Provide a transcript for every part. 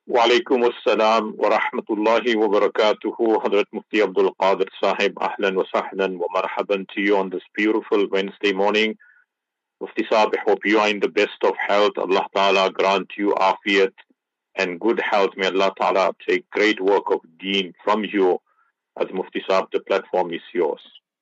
Walaikum assalam wa rahmatullahi wa barakatuhu. Hadrat Mufti Abdul Qadir Sahib, ahlan wa sahlan wa marhaban to you on this beautiful Wednesday morning. Mufti Sahib, I hope you are in the best of health. Allah Ta'ala grant you afiyat and good health. May Allah Ta'ala take great work of deen from you. As Mufti Sahib, the platform is yours.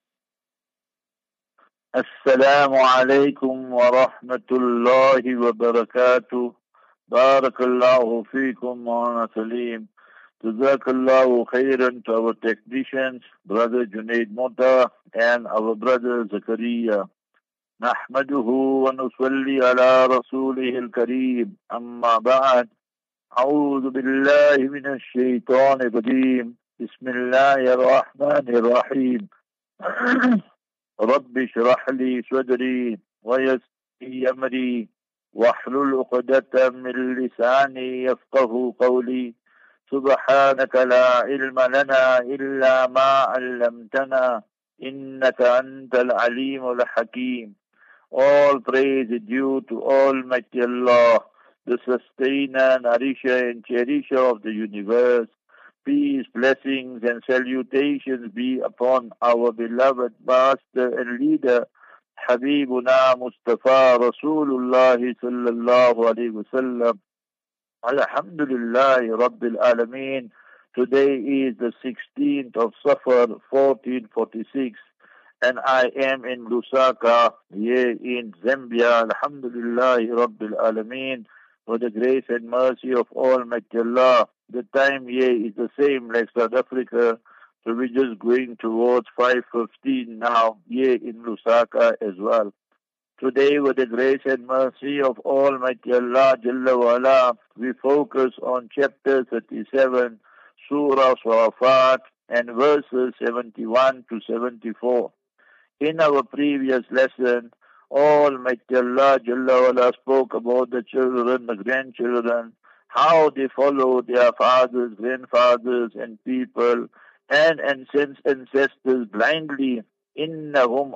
Assalamu alaikum wa rahmatullahi wa barakatuh. Barakallahu feekum Mawlana Salim. Jazakallahu khairan to our technicians, Brother Junaid Mota and our brother Zakaria. Nahmaduhu wa nusalli ala rasulih al-kareem. Amma ba'd. A'udhu billahi minash shaitanir rajeem. Bismillahir rahmanir rahim. رب اشرح لي صدري ويسر لي أمري واحلل عقدة من لساني يفقه قولي سبحانك لا علم لنا إلا ما علمتنا إنك أنت العليم الحكيم. All praise is due to Almighty Allah, the sustainer, nourisher and cherisher of the universe. Peace, blessings and salutations be upon our beloved Master and Leader, Habibuna Mustafa Rasulullah sallallahu alayhi wa sallam. Alhamdulillah Rabbil Alameen. Today is the 16th of Safar 1446 and I am in Lusaka, here in Zambia. Alhamdulillah Rabbil Alameen. For the grace and mercy of Almighty Allah. The time here is the same like South Africa, so we're just going towards 5:15 now here in Lusaka as well. Today, with the grace and mercy of Almighty Allah Jalla wa Ala, we focus on chapter 37, Surah Safat, and verses 71 to 74. In our previous lesson, Almighty Allah Jalla wa Ala spoke about the children, the grandchildren, how they follow their fathers, grandfathers and people and ancestors blindly. Innahum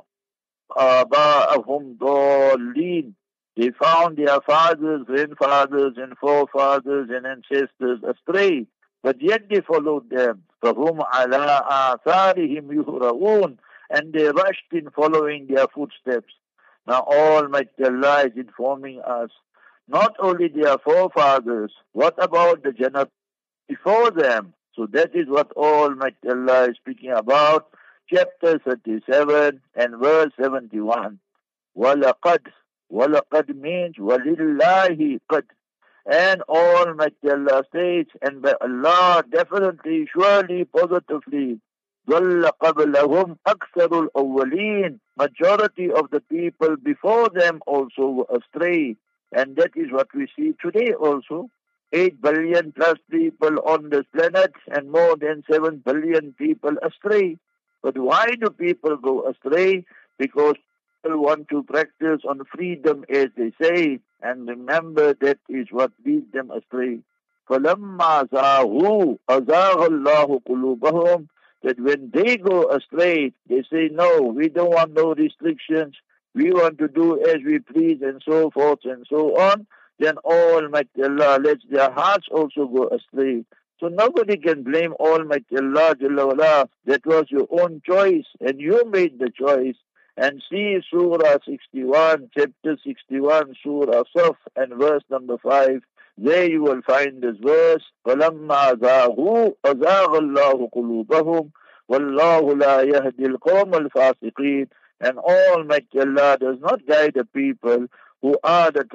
aba'ahum dallin. They found their fathers, grandfathers and forefathers and ancestors astray, but yet they followed them. فَهُمْ عَلَىٰ آثَارِهِمْ يُهْرَعُونَ. And they rushed in following their footsteps. Now Almighty Allah is informing us, not only their forefathers, what about the generation before them? So that is what Almighty Allah is speaking about. Chapter 37 and verse 71. وَلَقَدْ means وَلِلَّهِ قَدْ. And Almighty Allah states, and by Allah definitely, surely, positively, ضَلَّ قَبْلَهُمْ أَكْثَرُ الْأَوَّلِينَ. Majority of the people before them also were astray. And that is what we see today also. 8 billion plus people on this planet and more than 7 billion people astray. But why do people go astray? Because people want to practice on freedom as they say. And remember, that is what leads them astray. فَلَمَّا زَاغُوا أَزَاغَ اللَّهُ قُلُوبَهُمْ. That when they go astray, they say, no, we don't want no restrictions. We want to do as we please and so forth and so on. Then Almighty Allah lets their hearts also go astray. So nobody can blame Almighty Allah Jalla wa Ala. That was your own choice and you made the choice. And see Surah 61, chapter 61, Surah Saf and verse number 5. There you will find this verse. فَلَمَّا زَاغُوا أَزَاغَ اللَّهُ قُلُوبَهُمْ وَاللَّهُ لَا يَهْدِي الْقَوْمَ الْفَاسِقِينَ. And Almighty Allah does not guide the people who are the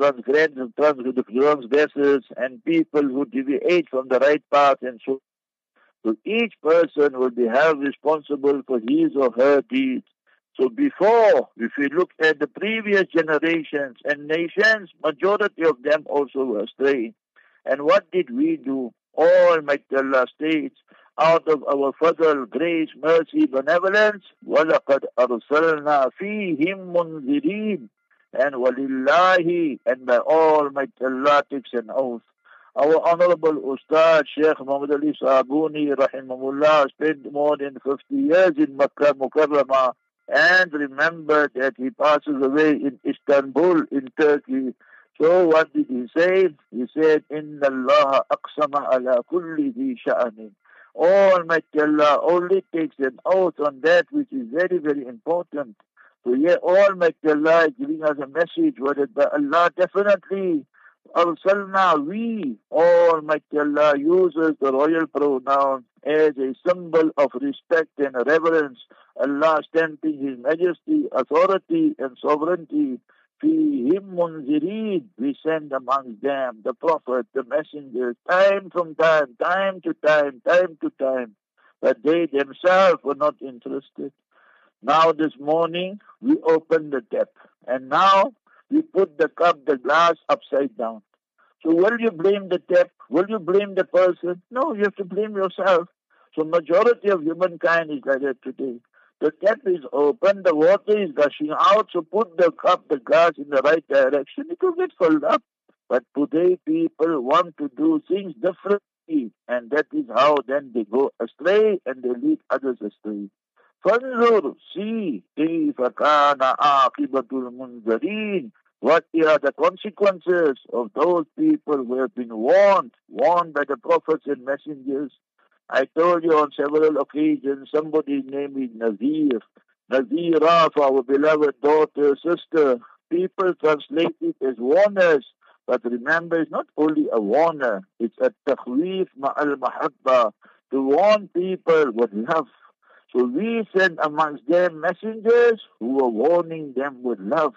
transgressors and people who deviate from the right path and so. So each person will be held responsible for his or her deeds. So before, if we look at the previous generations and nations, majority of them also were astray. And what did we do? Almighty Allah states, out of our fadl, grace, mercy, benevolence, وَلَقَدْ أَرْسَلْنَا فِيهِمْ مُنذِرِينَ. And وَلِلَّهِ, and by Almighty Allah takes an oath. Our honorable Ustad, Sheikh Muhammad Ali Sabuni, rahimahullah, spent more than 50 years in Makkah Mukarramah. And remember that he passes away in Istanbul, in Turkey. So what did he say? He said, Inna Allah aqsama ala kulli dhi sha'anin. Almighty Allah only takes an oath on that which is very, very important. So here Almighty Allah is giving us a message worded by Allah definitely. Arsalna, we, Almighty Allah uses the royal pronoun as a symbol of respect and reverence. Allah stamping His majesty, authority and sovereignty. Fihim munzirin, we send amongst them the prophet, the messengers, time from time, time to time, time to time. But they themselves were not interested. Now this morning we opened the tap and now we put the cup, the glass upside down. So will you blame the tap? Will you blame the person? No, you have to blame yourself. So majority of humankind is like that today. The tap is open, the water is gushing out, so put the cup, the glass in the right direction, it will get filled up. But today people want to do things differently, and that is how then they go astray and they lead others astray. فانظر, see, كيف كان عاقبة المنذرين. What are the consequences of those people who have been warned by the prophets and messengers? I told you on several occasions, somebody's name is Nazir. Nazira, for our beloved daughter, sister. People translate it as warners. But remember, it's not only a warner, it's a takhweef ma'al mahabba, to warn people with love. So we sent amongst them messengers who were warning them with love.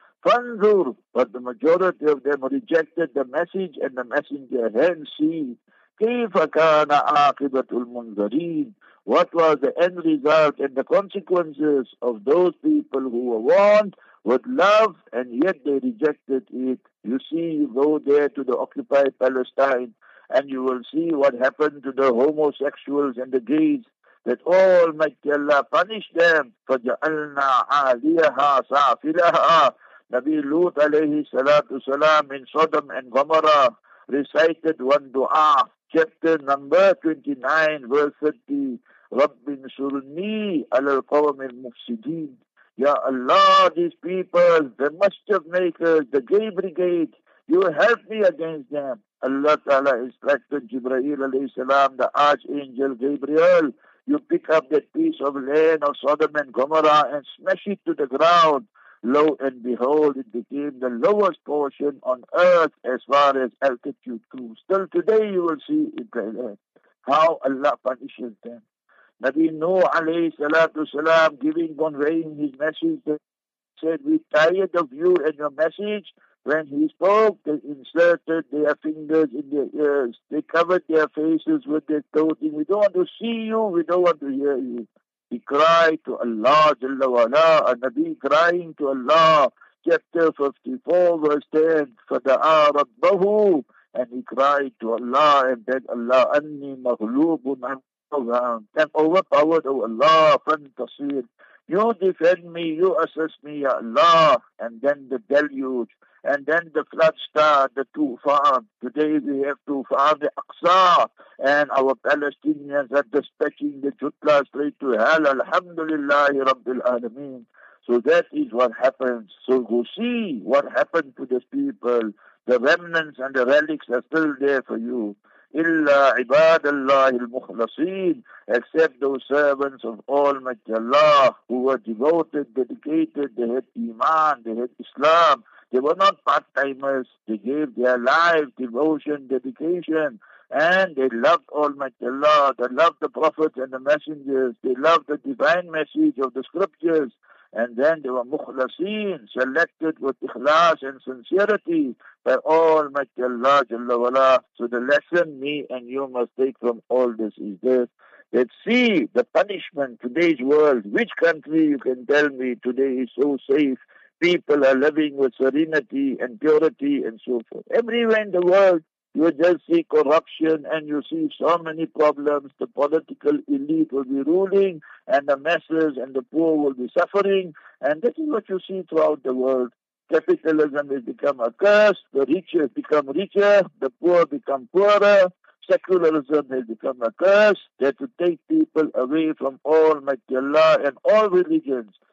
Fanzur, but the majority of them rejected the message and the messenger. Hence, see, كيف كان عاقبة المنذرين. What was the end result and the consequences of those people who were warned with love and yet they rejected it? You see, you go there to the occupied Palestine and you will see what happened to the homosexuals and the gays, that Almighty Allah punished them. فَجَعَلْنَا عَالِيَهَا سَافِلَهَا. Nabi Lut alayhi salatu salam in Sodom and Gomorrah recited one dua, chapter number 29, verse 30. Rabbin surni alal qawm al-mufsidin. Ya Allah, these people, the mischief makers, the gay brigade, you help me against them. Allah Ta'ala instructed Jibreel alayhi salam, the archangel Gabriel, you pick up that piece of land of Sodom and Gomorrah and smash it to the ground. Lo and behold, it became the lowest portion on earth as far as altitude goes. Still today you will see it like that. How Allah punishes them. Nabi Nuh alayhi salatu salam conveying his message, said, we tired of you and your message. When he spoke, they inserted their fingers in their ears. They covered their faces with their clothing. We don't want to see you. We don't want to hear you. He cried to Allah Jalla wa'ala, a Nabi crying to Allah, chapter 54, verse 10, فَدَعَا رَبَّهُ, and he cried to Allah and begged Allah, أَنِّي مَغْلُوبٌ I'm overpowered, O Allah, فَانْتَصِيرٌ. You defend me, you assist me, Ya Allah. And then the deluge, and then the flood start, the Tufan. Today we have Tufan, the Aqsa, and our Palestinians are dispatching the Jutla straight to hell. Alhamdulillahi Rabbil Alameen. So that is what happens. So go see what happened to these people. The remnants and the relics are still there for you. إِلَّا عِبَادَ اللَّهِ الْمُخْلَصِينَ, except those servants of Almighty Allah who were devoted, dedicated, they had Iman, they had Islam. They were not part-timers. They gave their life, devotion, dedication, and they loved Almighty Allah. They loved the prophets and the messengers. They loved the divine message of the scriptures. And then they were mukhlasin, selected with ikhlas and sincerity by Almighty Allah Jalla wala. So the lesson me and you must take from all this is this. Let's see the punishment, today's world. Which country you can tell me today is so safe? People are living with serenity and purity and so forth. Everywhere in the world, you just see corruption and you see so many problems. The political elite will be ruling and the masses and the poor will be suffering. And this is what you see throughout the world. Capitalism has become a curse. The rich have become richer. The poor become poorer. Secularism has become a curse. That to take people away from Almighty Allah and all religions.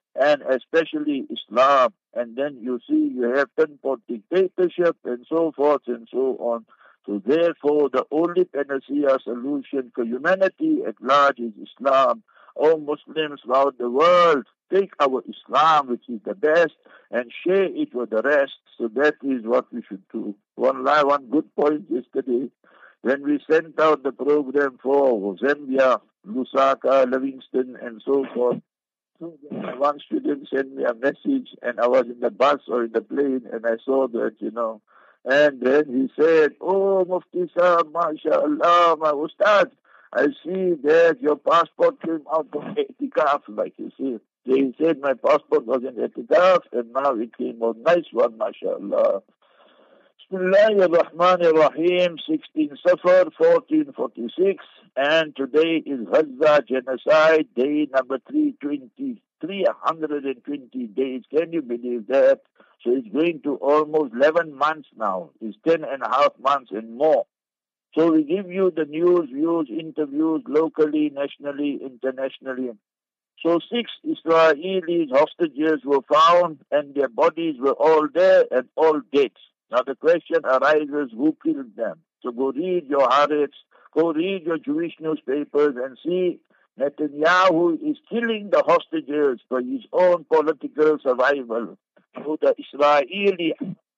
and especially Islam. And then you see you have ten-pot dictatorship and so forth and so on. So therefore, the only panacea solution for humanity at large is Islam. All Muslims throughout the world, take our Islam, which is the best, and share it with the rest. So that is what we should do. One good point yesterday, when we sent out the program for Zambia, Lusaka, Livingston, and so forth. So one student sent me a message, and I was in the bus or in the plane, and I saw that. And then he said, "Oh, Mufti Sahab, mashallah, my Ustad, I see that your passport came out from Etikaf, like you see." So he said, my passport was in Etikaf, and now it came out. Nice one, mashallah. Bismillah ar-Rahman ar-Rahim, 16 Safar, 1446, and today is Gaza genocide, day number 320 days. Can you believe that? So it's going to almost 11 months now. It's 10.5 months and more. So we give you the news, views, interviews, locally, nationally, internationally. So 6 Israeli hostages were found, and their bodies were all there and all dead. Now the question arises, who killed them? So go read your Haaretz, go read your Jewish newspapers and see Netanyahu is killing the hostages for his own political survival. So the Israeli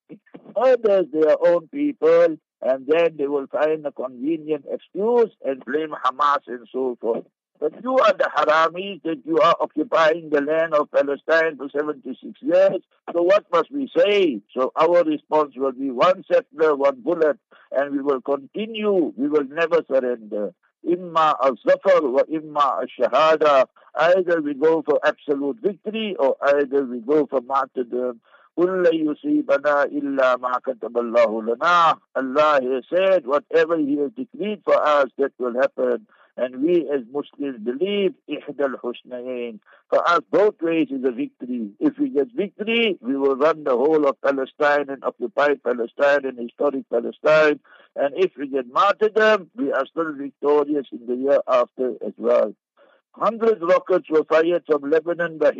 murders their own people, and then they will find a convenient excuse and blame Hamas and so forth. But you are the haramis that you are occupying the land of Palestine for 76 years. So what must we say? So our response will be one settler, one bullet, and we will continue. We will never surrender. Imma al-zafar wa imma al-shahada. Either we go for absolute victory or either we go for martyrdom. قُلْ لَن يُصِيبَنَا إِلَّا مَا كَتَبَ اللَّهُ لَنَا. Allah has said, whatever He has decreed for us, that will happen. And we as Muslims believe إِحْدَى الْحُسْنَيَيْن. For us, both ways is a victory. If we get victory, we will run the whole of Palestine and occupy Palestine and historic Palestine. And if we get martyrdom, we are still victorious in the year after as well. 100 rockets were fired from Lebanon by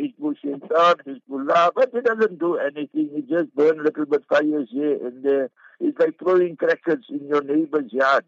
Hezbollah, but it doesn't do anything. It just burns little bit fires here and there. It's like throwing crackers in your neighbor's yard,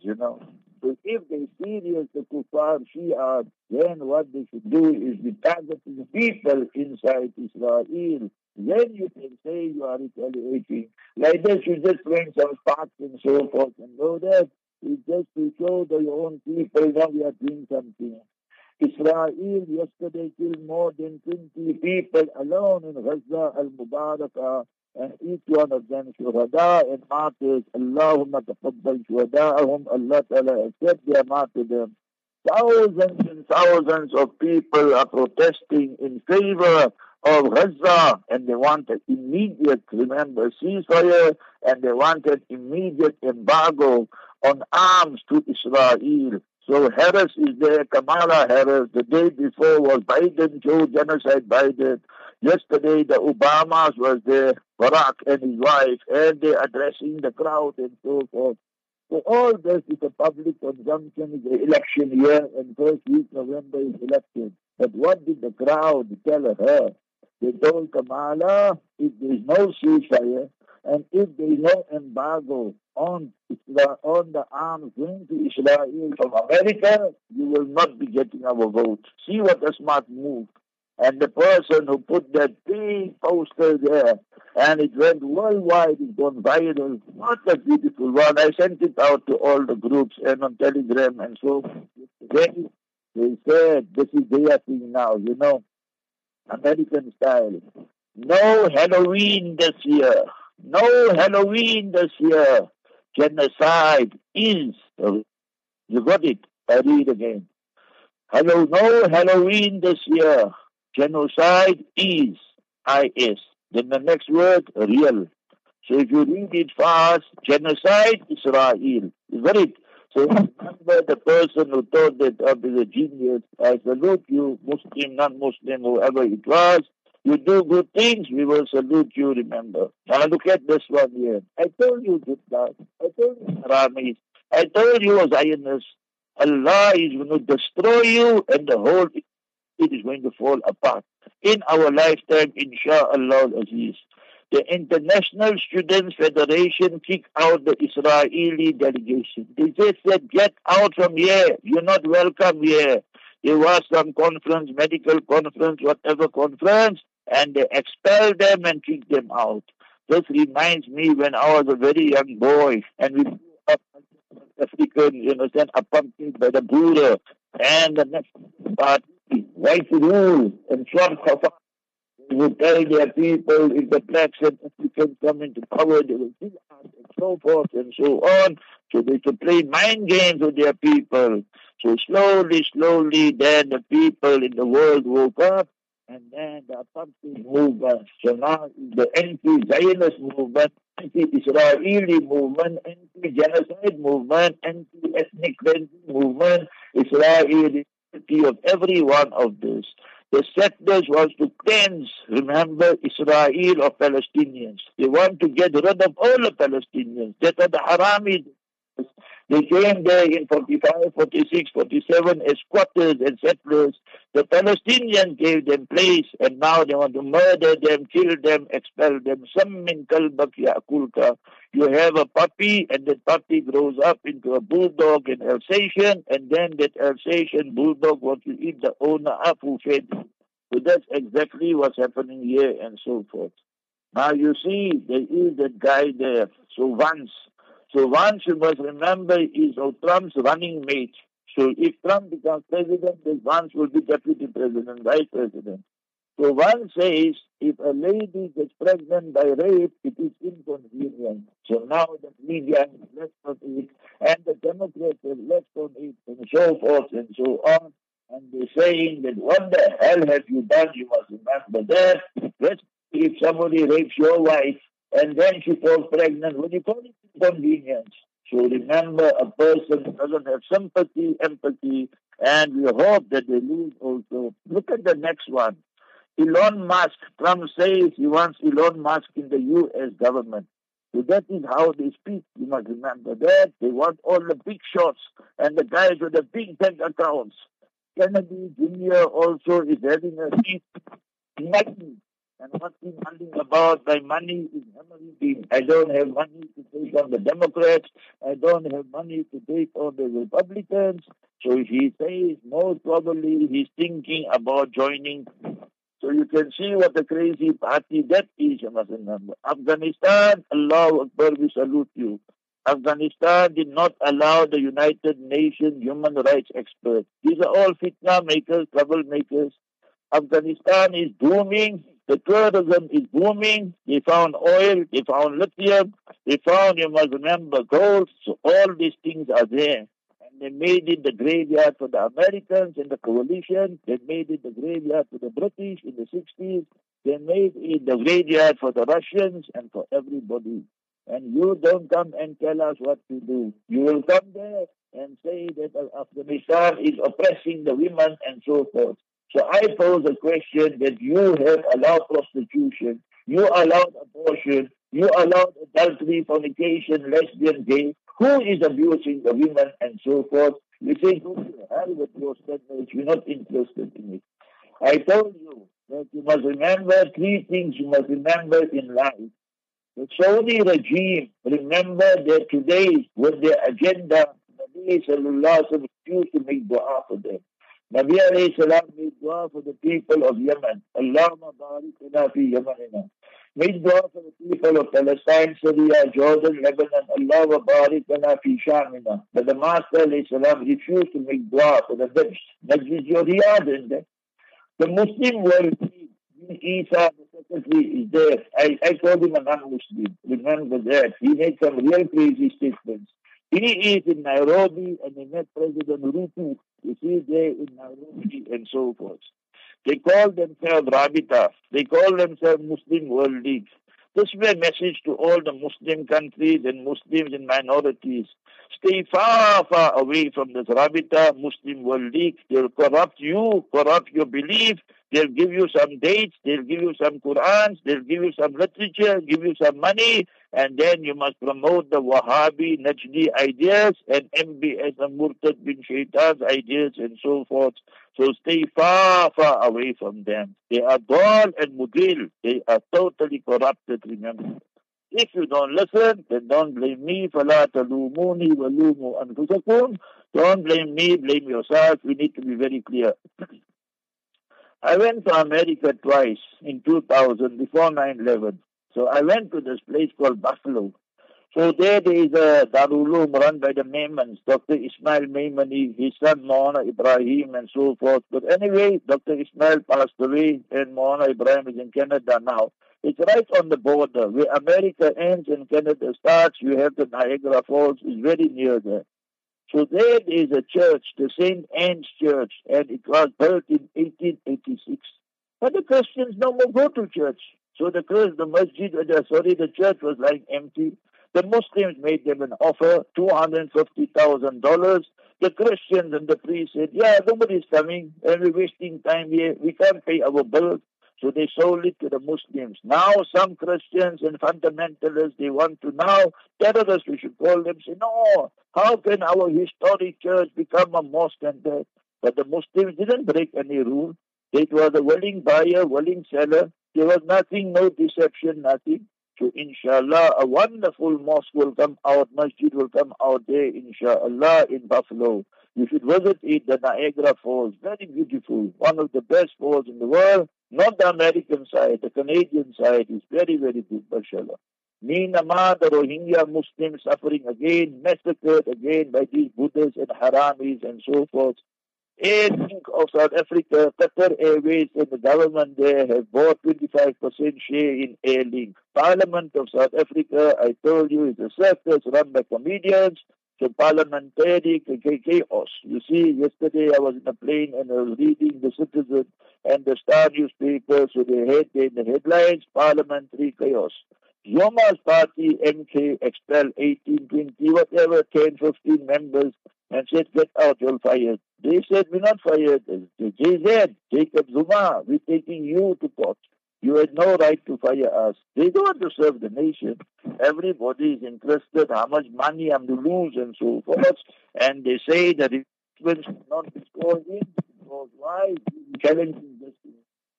So if they serious, the Kuffar Shia, then what they should do is be targeting people inside Israel. Then you can say you are retaliating. Like this, you just bring some sparks and so forth and know that. It's just to show the your own people that we are doing something. Israel yesterday killed more than 20 people alone in Gaza al-Mubarakah, and each one of them shuhada and martyrs. Allahumma taqabbal shuhada'ahum. Allah Ta'ala accept their martyrdom. Thousands and thousands of people are protesting in favor of Gaza, and they want an immediate, ceasefire, and they want an immediate embargo on arms to Israel. So Harris is there, Kamala Harris. The day before was Biden, Joe Genocide Biden. Yesterday the Obamas was there, Barack and his wife, and they're addressing the crowd and so forth. So all this is a public consumption, is the election year, and first week November is election. But what did the crowd tell her? They told Kamala, if there is no ceasefire, and if there is no embargo on the arms going to Israel from America, you will not be getting our vote. See what a smart move. And the person who put that big poster there, and it went worldwide, it gone viral. What a beautiful one. I sent it out to all the groups and on Telegram and so forth. They said, this is their thing now, American style. No Halloween this year. No Halloween this year. Genocide is. You got it? I read again. No Halloween this year. Genocide is. IS. Then the next word, real. So if you read it fast, genocide, Israel. You got it? So remember the person who thought that up is a genius. I salute you, Muslim, non-Muslim, whoever it was. You do good things, we will salute you, remember. Now look at this one here. I told you, Gupta. I told you, Haramis. I told you, Zionists. Allah is going to destroy you and the whole it is going to fall apart. In our lifetime, inshallah Aziz. The International Students Federation kicked out the Israeli delegation. They just said, get out from here. You're not welcome here. There was some conference, medical conference, whatever conference, and they expelled them and kicked them out. This reminds me when I was a very young boy and we grew up African, apartheid by the Boer and the next party, white rule and short khafa. They would tell their people if the blacks and Africans come into power, they will kill us and so forth and so on. So they could play mind games with their people. So slowly, then the people in the world woke up, and then the apartheid movement. So now the anti-Zionist movement, anti-Israeli movement, anti-genocide movement, anti-ethnic cleansing movement, Israeli of every one of this. The settlers want to cleanse, remember, Israel of Palestinians. They want to get rid of all the Palestinians. That are the Haramis. They came there in 45, 46, 47 as squatters and settlers. The Palestinians gave them place, and now they want to murder them, kill them, expel them. Some min kalbak ya'kulka. You have a puppy, and that puppy grows up into a bulldog in Alsatian, and then that Alsatian bulldog wants to eat the owner up who fed him. So that's exactly what's happening here and so forth. Now you see, there is that guy there. So once you must remember is Trump's running mate. So if Trump becomes president, then Vance will be deputy president, vice president. So one says if a lady gets pregnant by rape, it is inconvenient. So now the media has left on it, and the Democrats have left on it, and so forth and so on. And they're saying that what the hell have you done? You must remember that. Let's see if somebody rapes your wife and then she falls pregnant. What do you call it? Inconvenience. So remember, a person doesn't have sympathy, empathy, and we hope that they lose also. Look at the next one. Elon Musk. Trump says he wants Elon Musk in the U.S. government. So that is how they speak. You must remember that. They want all the big shots and the guys with the big bank accounts. Kennedy Jr. also is having a seat in money. And what he's hunting about by money is hemorrhaging. I don't have money to take on the Democrats. I don't have money to take on the Republicans. So he says most probably he's thinking about joining. So you can see what a crazy party that is, you must remember. Afghanistan, Allahu Akbar, we salute you. Afghanistan did not allow the United Nations human rights experts. These are all fitna makers, troublemakers. Afghanistan is booming. The tourism is booming. They found oil. They found lithium. They found, you must remember, gold. So all these things are there. And they made it the graveyard for the Americans in the coalition. They made it the graveyard for the British in the 60s. They made it the graveyard for the Russians and for everybody. And you don't come and tell us what to do. You will come there and say that Afghanistan is oppressing the women and so forth. So I pose a question that you have allowed prostitution, you allowed abortion, you allowed adultery, fornication, lesbian, gay. Who is abusing the women and so forth? You say, go to hell with your statements. We're not interested in it. I told you that you must remember three things you must remember in life. The Saudi regime, remember that today with their agenda, Nabi Sallallahu Alaihi Wasallam refused to make dua for them. Nabi alayhi salam made dua for the people of Yemen. Allahumma barik lana fi Yemenina. Made dua for the people of Palestine, Syria, Jordan, Lebanon. Allahumma barik lana fi Shamina. But the Master alayhi salam refused to make dua for the Najj. Najj is your Riyadh in there. The Muslim world, Isa, the secretary, is there. I called him a non-Muslim. Remember that. He made some real crazy statements. He is in Nairobi and he met President Ruto. You see there in Nairobi and so forth. They call themselves Rabita. They call themselves Muslim World League. This is a message to all the Muslim countries and Muslims and minorities. Stay far, far away from this Rabita Muslim World League. They'll corrupt you, corrupt your belief, They'll give you some dates, they'll give you some Qurans, they'll give you some literature, give you some money, and then you must promote the Wahhabi, Najdi ideas and MBS and Murtad bin Shaitan's ideas and so forth. So stay far, far away from them. They are dal and mudil. They are totally corrupted, remember. If you don't listen, then don't blame me. فَلَا تَلُومُونِي وَلُومُوا أَنفُسَكُمْ. Don't blame me, blame yourself. We need to be very clear. I went to America twice in 2000, before 9/11. So I went to this place called Buffalo. So there is a Darul Uloom run by the Maimans, Dr. Ismail Maimani, his son Maulana Ibrahim and so forth. But anyway, Dr. Ismail passed away and Maulana Ibrahim is in Canada now. It's right on the border. Where America ends and Canada starts, you have the Niagara Falls. It's very near there. So there is a church, the St. Anne's Church, and it was built in 1886. But the Christians no more go to church. So the church was lying empty. The Muslims made them an offer, $250,000. The Christians and the priest said, yeah, nobody's coming, and we're wasting time here. We can't pay our bills. So they sold it to the Muslims. Now some Christians and fundamentalists, they want to now, terrorists we should call them, say, no, how can our historic church become a mosque and that? But the Muslims didn't break any rule. It was a willing buyer, willing seller. There was nothing, no deception, nothing. So inshallah, a wonderful mosque will come out, masjid will come out there, inshallah, in Buffalo. You should visit it, the Niagara Falls. Very beautiful. One of the best falls in the world. Not the American side, the Canadian side is very, very good, mashallah. Myanmar, the Rohingya Muslims suffering again, massacred again by these Buddhists and Haramis and so forth. Airlink of South Africa, Qatar Airways and the government there have bought 25% share in Airlink. Parliament of South Africa, I told you, is a circus run by comedians. So parliamentary chaos. You see, yesterday I was in a plane and I was reading the Citizen and the Star newspaper. So they had in the headlines, parliamentary chaos. Zoma's party, MK, expel 18, 20, whatever, 10, 15 members and said, get out, you're fired. They said, we're not fired. JZ, Jacob Zuma, we're taking you to court. You had no right to fire us. They don't want to serve the nation. Everybody is interested how much money I'm to lose and so forth. And they say that it will not be scored in because why? Challenging this thing.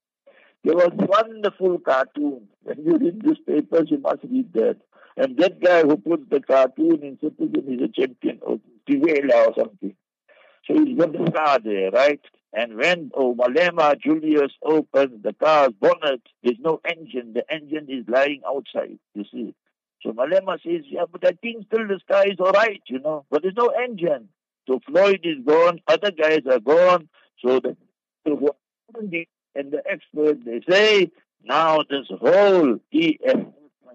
There was a wonderful cartoon. When you read newspapers, you must read that. And that guy who puts the cartoon in Citizen is a champion of Tivela or something. So he's got the car there, right? And when Malema Julius opens the car's bonnet, there's no engine. The engine is lying outside, you see. So Malema says, yeah, but I think still the sky is all right, you know. But there's no engine. So Floyd is gone. Other guys are gone. So and the experts, they say, now this whole EF,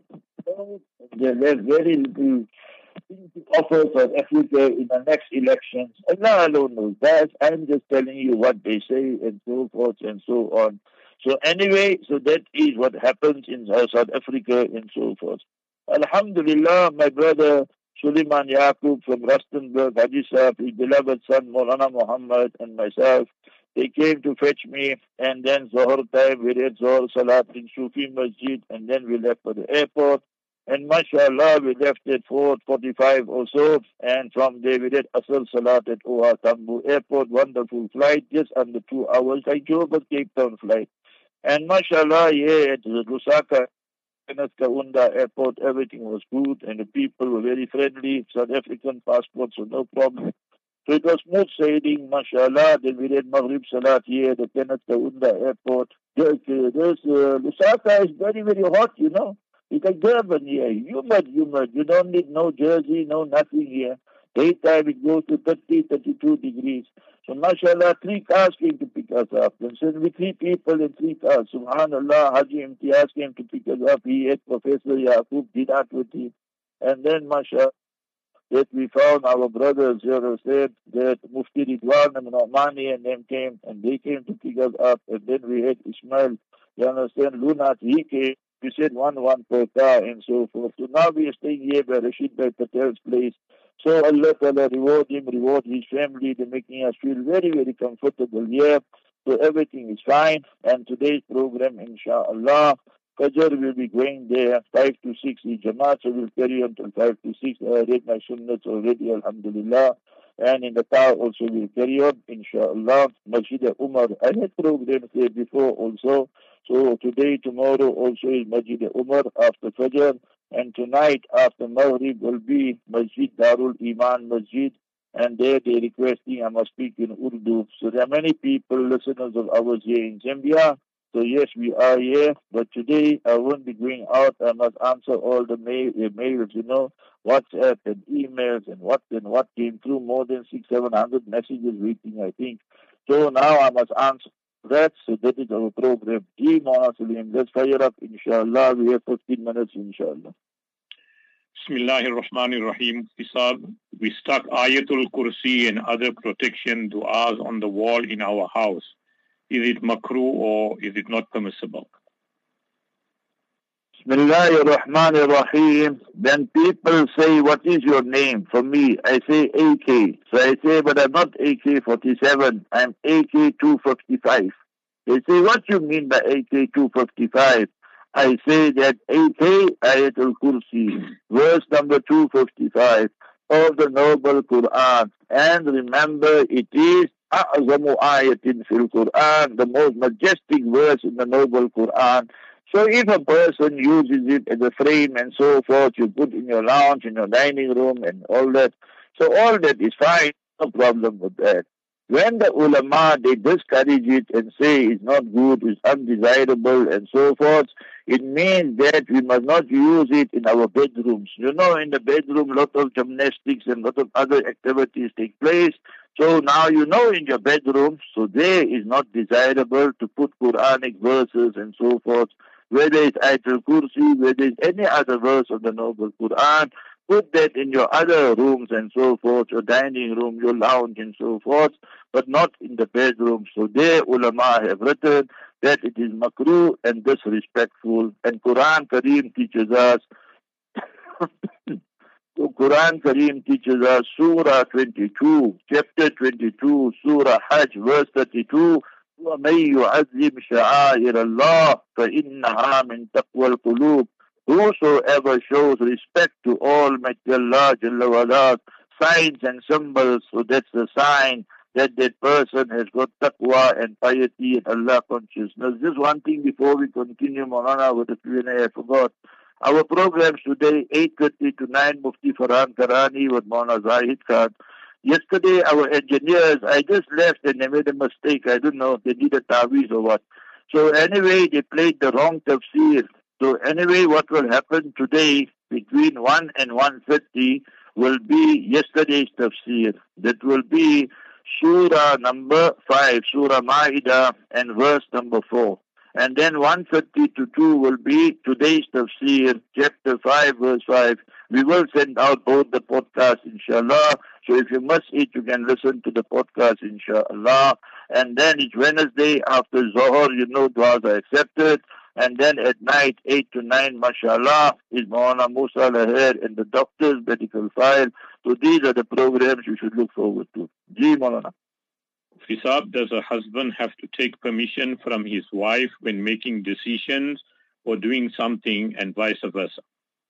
they left very little offer South Africa in the next elections. Allah alone knows that. I'm just telling you what they say and so forth and so on. So anyway, so that is what happens in South Africa and so forth. Alhamdulillah, my brother Suleiman Yaqub from Rustenburg, Haji Sahib, his beloved son Maulana Muhammad and myself, they came to fetch me, and then Zohar time, we read Zohar Salat in Sufi Masjid, and then we left for the airport. And mashallah, we left at 4:45 or so, and from there we did Asr Salat at OR Tambu Airport. Wonderful flight, just under 2 hours. I drove a Cape Town flight. And mashallah, yeah, at Lusaka, Kenneth Kaunda Airport, everything was good, and the people were very friendly. South African passports, so no problem. So it was smooth sailing, mashallah. Then we did Maghrib Salat here at the Kenneth Kaunda Airport. Lusaka is very, very hot, you know. It's like Durban here, humid. You don't need no jersey, no nothing here. Daytime it goes to 30, 32 degrees. So mashallah, 3 cars came to pick us up. And so we 3 people in 3 cars. Subhanallah, Haji Imtiaz came to pick us up. He had Professor Yaqub, did that with him. And then mashallah, that we found our brothers here said that Mufti Ridwan and Nomani and them came, and they came to pick us up. And then we had Ismail, you understand, Lunat, he came. We said one per car and so forth. So now we are staying here by Rashid Bhai Patel's place. So Allah Ta'ala reward him, reward his family. They're making us feel very, very comfortable here. So everything is fine. And today's program, inshallah, Fajr will be going there 5 to 6 in Jamaat, so we'll carry on till 5 to 6. I read my sunnahs already, alhamdulillah. And in the car also we'll carry on, inshallah. Masjid Umar, I had programs there before also. So today, tomorrow also is Masjid Umar after Fajr. And tonight after Maghrib will be Masjid Darul Iman Masjid. And there they requesting I must speak in Urdu. So there are many people, listeners of ours here in Zambia. So yes, we are here, but today I won't be going out. I must answer all the mails, WhatsApp and emails and what came through. More than 600-700 messages waiting, I think. So now I must answer that. So that is our program. Let's fire up, inshallah. We have 15 minutes, inshallah. Bismillahir Rahmanir Rahim. We stuck Ayatul Kursi and other protection du'as on the wall in our house. Is it makruh or is it not permissible? Bismillahir Rahmanir Rahim. Then people say, what is your name? For me, I say AK. So I say, but I'm not AK-47. I'm AK-255. They say, what you mean by AK-255? I say that AK, Ayatul Kursi, verse number 255 of the Noble Quran. And remember, it is A'zamu ayatin fil Quran, the most majestic verse in the Noble Quran. So if a person uses it as a frame and so forth, you put in your lounge, in your dining room and all that. So all that is fine, no problem with that. When the ulama, they discourage it and say it's not good, it's undesirable and so forth, it means that we must not use it in our bedrooms. In the bedroom, a lot of gymnastics and a lot of other activities take place. So now in your bedroom, so there is not desirable to put Quranic verses and so forth, whether it's Ayatul Kursi, whether it's any other verse of the Noble Quran. Put that in your other rooms and so forth, your dining room, your lounge and so forth, but not in the bedroom. So there ulama have written that it is makruh and disrespectful. And Quran Kareem teaches us, Surah 22, chapter 22, Surah Hajj, verse 32, وَمَن يُعَذِّمْ شَعَائِرَ اللَّهِ فَإِنَّهَا مِن تَقْوَى الْقُلُوبِ. Whosoever shows respect to Almighty Allah Jalla wa'ala, signs and symbols, so that's the sign that that person has got taqwa and piety and Allah consciousness. Just one thing before we continue, Maulana, with the Q&A, I forgot. Our programs today, 8:30 to 9, Mufti Farhan Karani with Maulana Zahid Khan. Yesterday, our engineers, I just left and they made a mistake. I don't know if they did a taweez or what. So anyway, they played the wrong tafsir. So anyway, what will happen today between 1 and 1:30 will be yesterday's tafsir. That will be Surah number 5, Surah Ma'idah and verse number 4. And then 1:30 to 2 will be today's tafsir, chapter 5, verse 5. We will send out both the podcasts, inshallah. So if you must eat, you can listen to the podcast, inshallah. And then it's Wednesday after Zohar, du'as are accepted. And then at night, 8 to 9, mashallah, is Maulana Musa Laher and the doctor's medical file. So these are the programs you should look forward to. Ji Maulana. Fisab, does a husband have to take permission from his wife when making decisions or doing something and vice versa?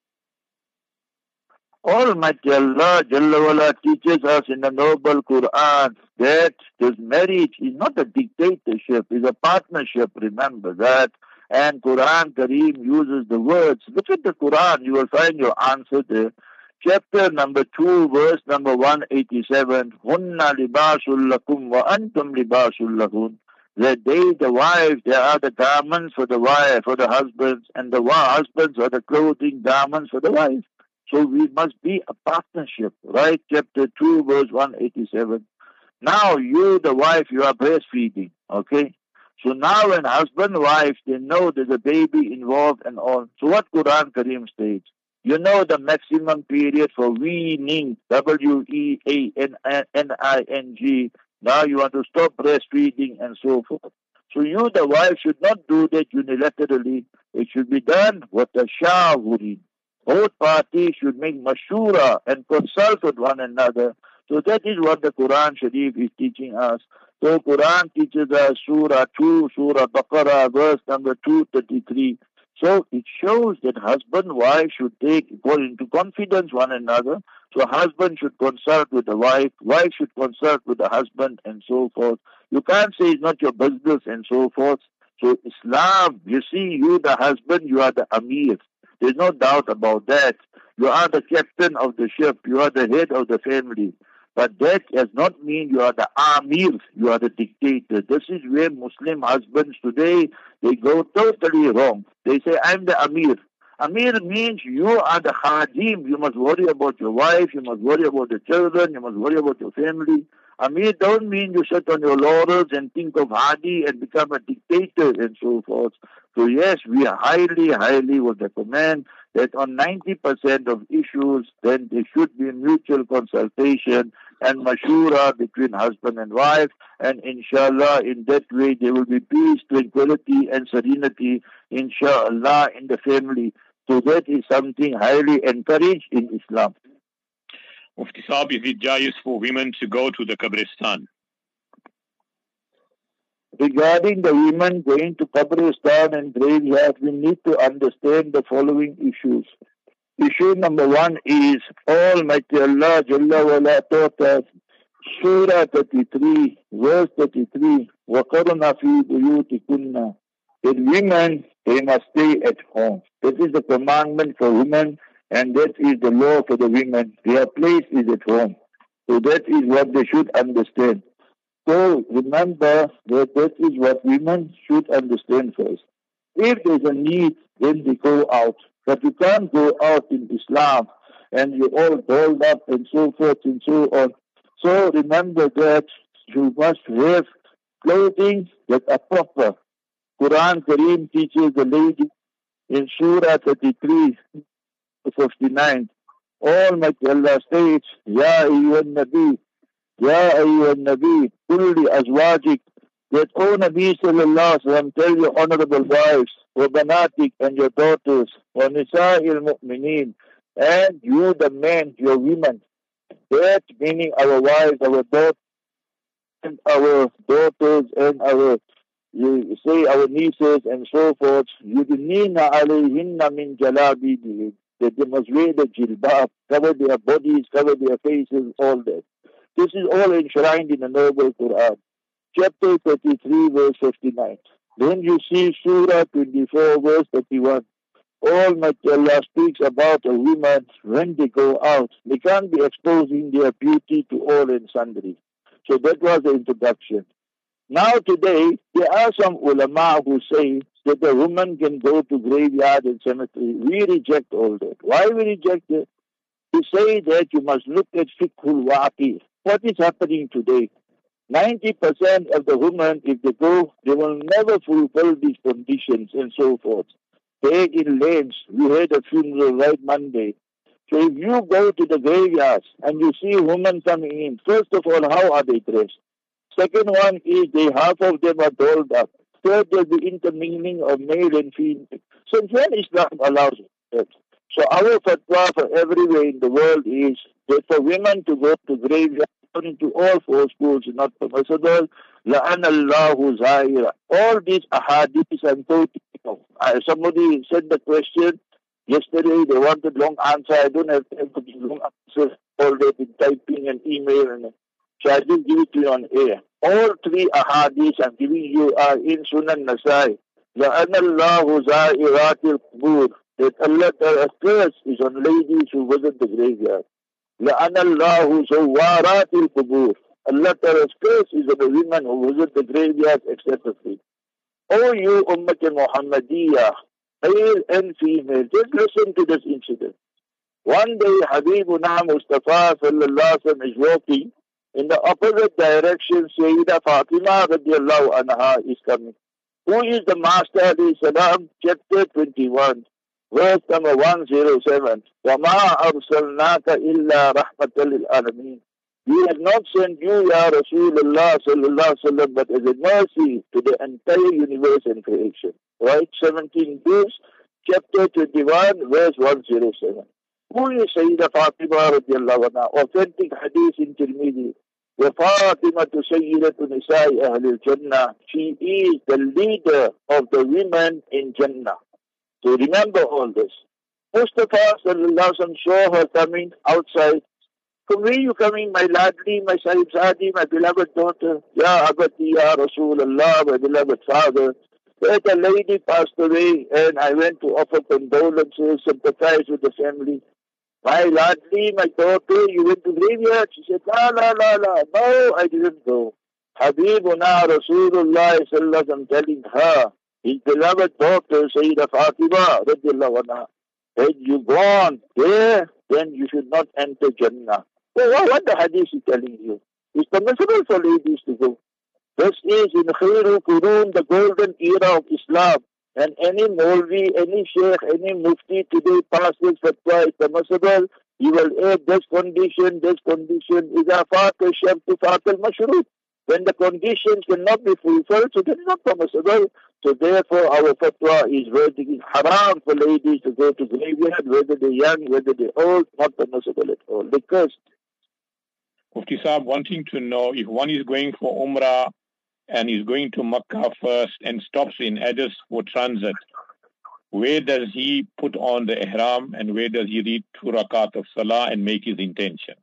Almighty Allah Jalla wa'ala teaches us in the Noble Quran that this marriage is not a dictatorship, it's a partnership, remember that. And Quran Kareem uses the words. Look at the Quran, you will find your answer there. Chapter number 2, verse number 187. Hunna libasul lakum wa antum libasul lahun. That they, the wives, they are the garments for the wife, for the husbands, and the husbands are the clothing garments for the wife. So we must be a partnership, right? Chapter 2, verse 187. Now you, the wife, you are breastfeeding, okay? So now when husband and wife, they know there's a baby involved and all. So what Quran Kareem states? The maximum period for weaning, weaning. Now you want to stop breastfeeding and so forth. So you, the wife, should not do that unilaterally. It should be done with a shawuri. Both parties should make mashura and consult with one another. So that is what the Quran Sharif is teaching us. So Quran teaches us Surah 2, Surah Baqarah, verse number 233. So it shows that husband and wife should go into confidence one another. So husband should consult with the wife should consult with the husband, and so forth. You can't say it's not your business and so forth. So Islam, you see, you the husband, you are the Amir. There's no doubt about that. You are the captain of the ship. You are the head of the family. But that does not mean you are the Amir, you are the dictator. This is where Muslim husbands today, they go totally wrong. They say, I'm the Amir. Amir means you are the Khadim. You must worry about your wife, you must worry about the children, you must worry about your family. Amir don't mean you sit on your laurels and think of Hadi and become a dictator and so forth. So yes, we highly would recommend that on 90% of issues, then there should be mutual consultation and mashura between husband and wife. And inshallah, in that way, there will be peace, tranquility, and serenity, inshallah, in the family. So that is something highly encouraged in Islam. Mufti Saab, is it jais for women to go to the Qabristan? Regarding the women going to Qabristan and graveyard, we need to understand the following issues. Issue number one is Almighty Allah Jalla wala taught us, Surah 33, verse 33, وَقَرْنَ فِي بُيُوتِكُنَّ, that women, they must stay at home. That is the commandment for women, and that is the law for the women. Their place is at home. So that is what they should understand. So remember that is what women should understand first. If there's a need, then they go out. But you can't go out in Islam and you're all dolled up and so forth and so on. So remember that you must have clothing that are proper. Quran Kareem teaches the lady in Surah 33, 59. Almighty Allah states, Ya ayyuhan Nabi, Ya ayyuhan Nabi, kulli azwajik, that, O Nabi sallallahu alaihi wasallam, tell your honorable wives, wa banatik, and your daughters, wa nisa'il mu'mineen, and you the men, your women. That meaning our wives, our daughters, and our you say our nieces and so forth, yudnina alayhinna min jalabibihim, that they must wear the jilbab, cover their bodies, cover their faces, all that. This is all enshrined in the Noble Quran. Chapter 33, verse 59. Then you see Surah 24, verse 31. Almighty Allah speaks about a woman when they go out. They can't be exposing their beauty to all and sundry. So that was the introduction. Now today, there are some ulama who say that a woman can go to graveyard and cemetery. We reject all that. Why we reject it? We say that you must look at fiqhul waqi. What is happening today? 90% of the women, if they go, they will never fulfill these conditions and so forth. They in lanes. We had a funeral right Monday. So if you go to the graveyards and you see women coming in, first of all, how are they dressed? Second one is half of them are dolled up. Third, there's the intermingling of male and female. So when Islam allows that. So our fatwa for everywhere in the world is that for women to go to graveyard, according to all four schools, is not permissible. لَأَنَ اللَّهُ زَائِرًا. All these ahadiths and somebody said the question yesterday, they wanted long answer. I don't have time to give long answers all day in typing and email. So I just give it to you on air. All three ahadiths I'm giving you are in Sunan Nasai. لَأَنَ اللَّهُ زَائِرَاتِ الْقُبُورِ, that Allah's curse is on ladies who visit the graveyard. لَأَنَ اللَّهُ زَوَّارَاتِ الْقُبُورِ, Allah's curse is on the women who visit the graveyard excessively. O you Ummah Muhammadiyah, male and female, just listen to this incident. One day Habibuna Mustafa sallallahu alaihi wasallam is walking. In the opposite direction, Sayyidah Fatima radiallahu anha is coming. Who is the Master alayhi salam? Chapter 21, verse number 107. وَمَا أَرْسَلْنَاكَ إِلَّا رَحْمَةً لِلْعَالَمِينَ. We have not sent you, Ya Rasulullah sallallahu alaihi wasallam, but as a mercy to the entire universe and creation. Right? 17 verse, chapter 21, verse 107. Who is Sayyidah Fatima radiallahu anha? Authentic hadith in Tirmidhi. وَفَاطِمَةُ سَيِّدَةُ نِسَاءِ أَهْلِ الْجَنَّةِ. She is the leader of the women in Jannah. So remember all this. Mustafa sallallahu alaihi wasallam saw her coming outside. From where you coming, my ladli, my sahibzadi, my beloved daughter? Ya Abati, Ya Rasulullah, my beloved father. That a lady passed away and I went to offer condolences, sympathize with the family. My ladli, my daughter, you went to graveyard? She said, la, la, la, la. No, I didn't go. Habibuna Rasulullah sallallahu alaihi wasallam telling her, his beloved daughter, Sayyidah Fatima, radiallahu anha, had you gone there, then you should not enter Jannah. So what the hadith is telling you? It's permissible for ladies to go. This is in Khairu Qurun, the golden era of Islam. And any Maulvi, any Sheikh, any Mufti today passes fatwa is permissible. You will add this condition, إِذَا فَاتَ الشَّرْطُ فَاتَ الْمَشْرُوطُ. When the conditions cannot be fulfilled, so it is not permissible. So therefore our fatwa is whether it is haram for ladies to go to graveyard, whether they're young, whether they're old, not permissible at all. Because Mufti Saab wanting to know if one is going for Umrah and is going to Makkah first and stops in Addis for transit, where does he put on the ihram and where does he read 2 rakat of salah and make his intention?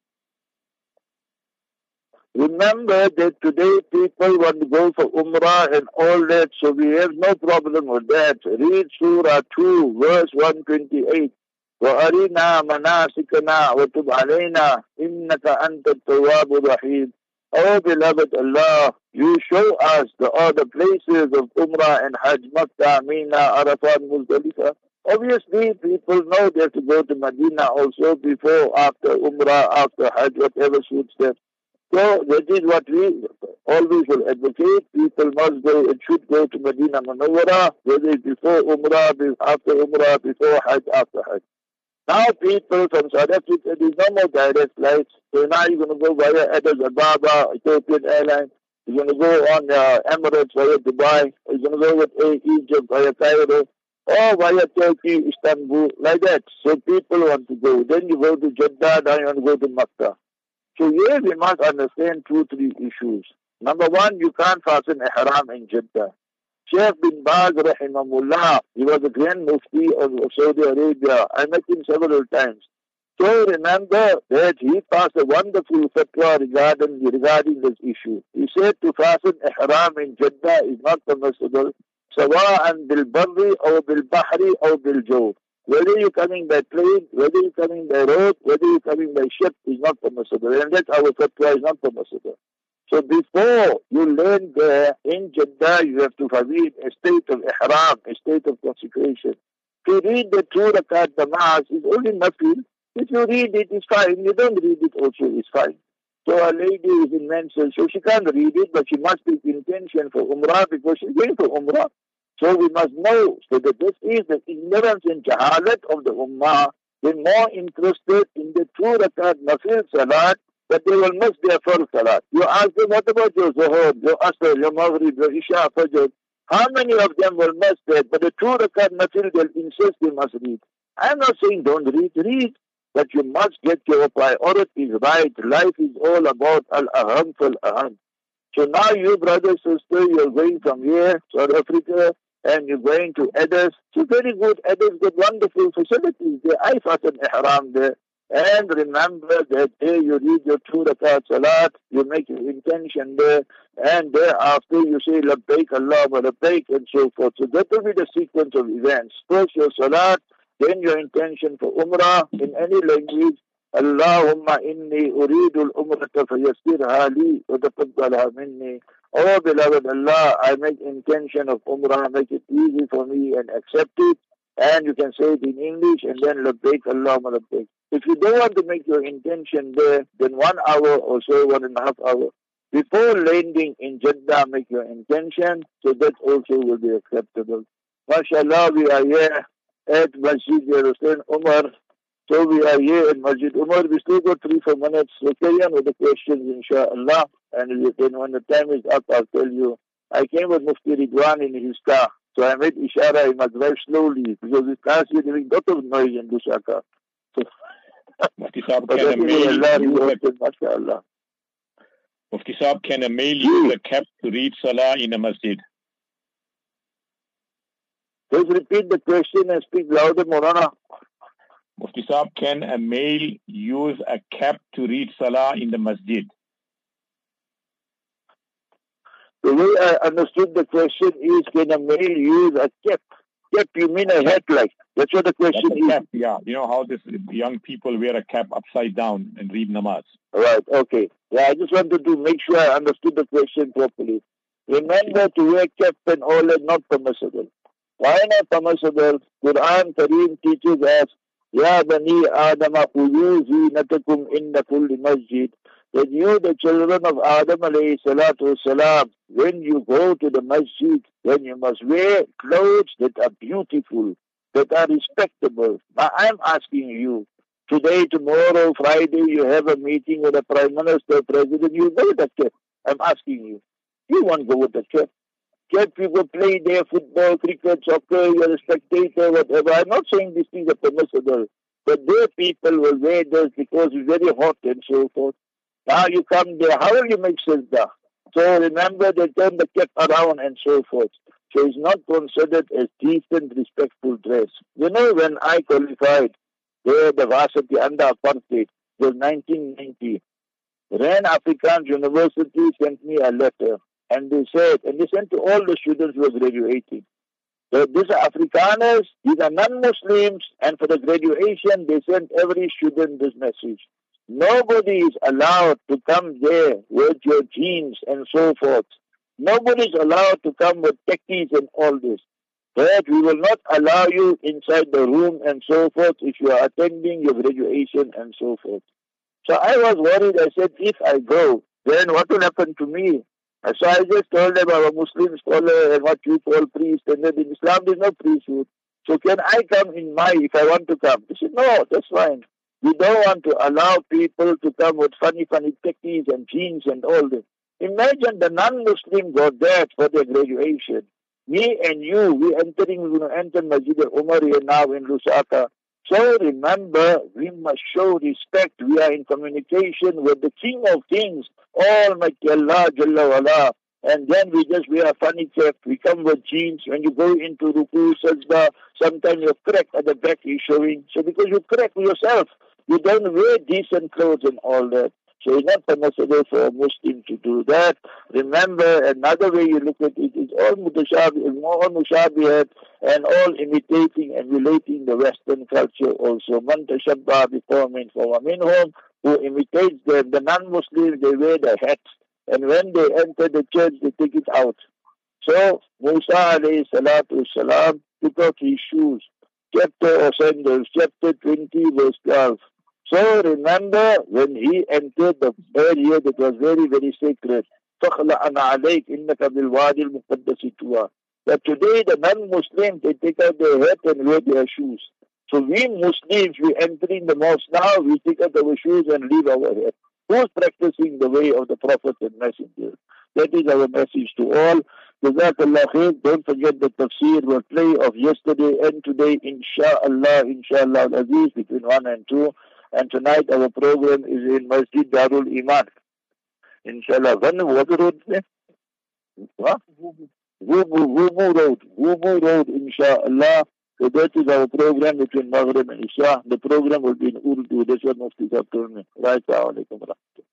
remember that today people want to go for Umrah and all that, so we have no problem with that. Read Surah 2, verse 128. وَأَرِنَا مَنَاسِكَنَا وَتُبْ عَلَيْنَا إِنَّكَ أَنْتَ التَّوَّابُ الرَّحِيمُ. Oh beloved Allah, you show us the other places of Umrah and Hajj, Makkah, Mina, Arafat, Muzdalifah. Obviously, people know they have to go to Medina also before, after Umrah, after Hajj, whatever suits them. So that is what we always will advocate. People must go and should go to Medina Munawwara, whether it's before Umrah, after Umrah, before Hajj, after Hajj. Now people from South Africa, there's no more direct flights. So now you're going to go via Addis Ababa, Ethiopian Airlines. You're going to go on Emirates via Dubai. You're going to go with Air Egypt via Cairo. Or via Turkey, Istanbul, like that. So people want to go. Then you go to Jeddah, then you want to go to Makkah. So here we must understand 2-3 issues. Number one, you can't fasten ihram in Jeddah. Sheikh bin Baz rahimahullah, he was a grand mufti of Saudi Arabia. I met him several times. So remember that he passed a wonderful fatwa regarding this issue. He said to fasten ihram in Jeddah is not permissible. Sawa'an bil barri or bil bahri or bil jaw. Whether you're coming by plane, whether you're coming by road, whether you're coming by ship is not permissible. And that our fatwa is not permissible. So before you land there in Jeddah, you have to fazil a state of ihram, a state of consecration. To read the 2 rakat namaz is only nafil. If you read it, it's fine. You don't read it also, it's fine. So a lady is in menses, so she can't read it, but she must take intention for Umrah because she's going for Umrah. So we must know so that this is the ignorance and jahalat of the Ummah. They're more interested in the 2 rakat nafil salat, but they will miss their first salat. You ask them, what about your Zuhur, your Asr, your Maghrib, your Isha, Fajr? How many of them will miss that? But the 2 rakat nafil, they'll insist they must read. I'm not saying don't read, but you must get your priorities right. Life is all about al-aham fal-aham. So now you, brother, sister, you're going from here, South Africa, and you're going to Addis. So very good. Addis got wonderful facilities there. I fasten ihram there. And remember that there you read your 2 rakat salat, you make your intention there, and thereafter you say labbaik Allahumma labbaik and so forth. So that will be the sequence of events. First your salat, then your intention for Umrah in any language. Allahumma inni uridu al-umrata fayassirha li wa taqabbalaha minni. Oh beloved Allah, I make intention of Umrah, make it easy for me and accept it. And you can say it in English and then labbaik Allahumma labbaik. If you don't want to make your intention there, then 1 hour or so, 1.5 hours before landing in Jeddah, make your intention. So that also will be acceptable. MashaAllah, we are here at Masjid Hussain Umar. So we are here in Masjid Umar. We still got 3-4 minutes. So carry on with the questions, inshallah. And then when the time is up, I'll tell you. I came with Mufti Ridwan in his car. So I made ishara, I must drive slowly because his car is doing a lot of noise in Lusaka. So, Mufti Saab, can a male Mufti Saab, can a male use a cap to read Salah in a masjid? Please repeat the question and speak louder, Maulana. Mufti Saab, can a male use a cap to read Salah in the masjid? The way I understood the question is, can a male use a cap? Cap, you mean a hat like? That's what the question is. Cap, yeah. You know how this young people wear a cap upside down and read namaz? Right, okay. Yeah, I just wanted to make sure I understood the question properly. Remember, to wear cap and all is not permissible. Why not permissible? Quran Kareem teaches us, Ya Bani Adama Khudu zinatakum inda kulli masjid. That you, the children of Adam alayhi salatu wasalam, when you go to the masjid, then you must wear clothes that are beautiful, that are respectable. Now I'm asking you, today, tomorrow, Friday, you have a meeting with the Prime Minister, President, you go with the cap. I'm asking you. You won't go with the cap. Cap, people play their football, cricket, soccer, you're a spectator, whatever. I'm not saying these things are permissible, but their people will wear those because it's very hot and so forth. Now you come there, how will you make sajda? So remember, they turn the cap around and so forth. So it's not considered as decent, respectful dress. You know, when I qualified, the varsity under apartheid, it was 1990. Rand Afrikaans University sent me a letter, and they said, and they sent to all the students who were graduating, that these are Afrikaners, these are non-Muslims, and for the graduation, they sent every student this message. Nobody is allowed to come there with your jeans and so forth. Nobody is allowed to come with techies and all this. That we will not allow you inside the room and so forth if you are attending your graduation and so forth. So I was worried. I said, if I go, then what will happen to me? So I just told them I'm a Muslim scholar and what you call priest, and then in Islam there is no priesthood. So can I come in if I want to come? They said, no, that's fine. We don't want to allow people to come with funny techies and jeans and all this. Imagine the non-Muslim got that for their graduation. Me and you, we enter Masjid al-Umar here now in Lusaka. So remember, we must show respect. We are in communication with the King of Kings, Almighty Allah Jalla Wala. And then we just wear a funny cap. We come with jeans. When you go into ruku, sajda, sometimes your crack at the back is showing. So because you crack yourself, you don't wear decent clothes and all that. So it's not permissible for a Muslim to do that. Remember, another way you look at it is all mushabihat and all imitating, emulating the Western culture also. Man tashabbaha biqawmin fahuwa minhum, who imitates them. The non-Muslims, they wear the hats. And when they enter the church, they take it out. So, Musa alayhi salatu salam took out his shoes, chapter or sandals, chapter 20, verse 12. So remember, when he entered the area that was very, very sacred, فَخْلَعَنَ عَلَيْكَ إِنَّكَ بِالْوَادِ الْمُقَدَّسِ طُوًى. That today the non-Muslims, they take out their hat and wear their shoes. So we Muslims, we entering the mosque now, we take out our shoes and leave our hat. Who's practicing the way of the Prophet and Messenger? That is our message to all. Jazakallah khair. Don't forget the tafsir will play of yesterday and today, inshallah al-Aziz, between 1 and 2. And tonight our program is in Masjid Darul Iman. Inshallah. What road is it? Gubu Road, inshallah. So that is our program between Maghrib and Isha. The program will be in Urdu. That's what Mufti Saab told me. Right, alaikum.